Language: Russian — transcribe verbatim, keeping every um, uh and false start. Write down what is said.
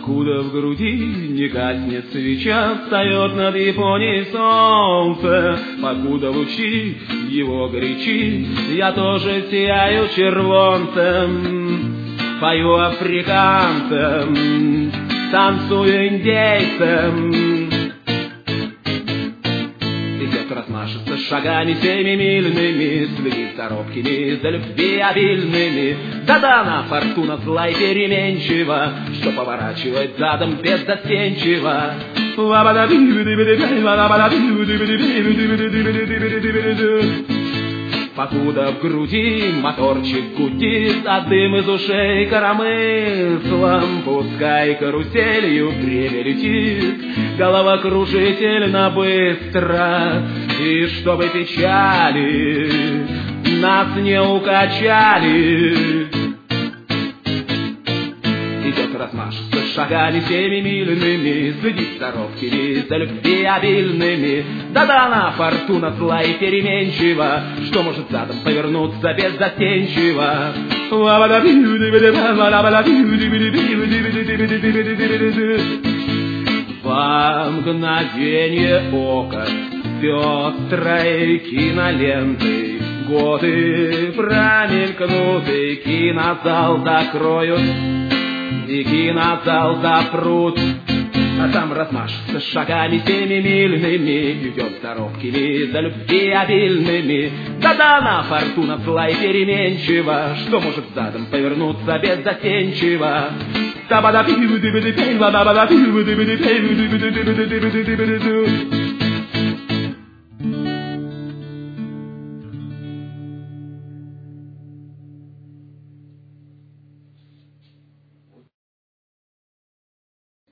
Покуда в груди не гаснет свеча, встает над Японией солнце. Покуда лучи его горячи, я тоже сияю червонцем. Пою африканцем, танцую индейцем. Идет, размашется шагами семимильными, следит за робкими, за любви обильными. Да-да, она фортуна зла и переменчива, что поворачивает задом беззастенчиво. Покуда в груди моторчик гудит, а дым из ушей коромыслом, пускай каруселью время летит, головокружительно быстро. И чтобы печали нас не укачали, идет, размашется шагами семимильными, следит за робкими, за любви обильными. Да-да, она фортуна зла и переменчива, что может задом повернуться беззастенчиво. Во мгновенье ока пестрой кинолентой годы промелькнуты, кинозал закроют и кинозал запрут. А там размашется шагами семимильными, идет за робкими, за любви обильными. Да-да, она фортуна зла и переменчива, что может задом повернуться беззастенчиво. Та-ба-да-пи-у-ди-би-ди-пей, ла-да-ба-да-пи-у-ди-би-ди-пей, у-ди-би-ди-би-ди-би-ди-би-ди-би-ди-би-ди-ди.